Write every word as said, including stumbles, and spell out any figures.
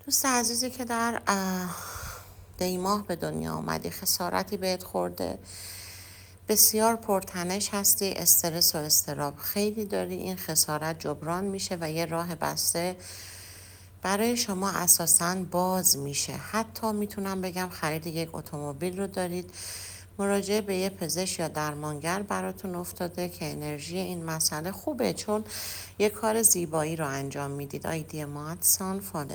دوست عزیزی که در اه، دیماه به دنیا آمدی، خسارتی بهت خورده، بسیار پرتنش هستی، استرس و استراب خیلی داری، این خسارت جبران میشه و یه راه بسته برای شما اساساً باز میشه. حتی میتونم بگم خرید یک اتومبیل رو دارید، مراجعه به یه پزشک یا درمانگر براتون افتاده که انرژی این مسئله خوبه، چون یه کار زیبایی رو انجام میدید. آیدی ماتسان فالو.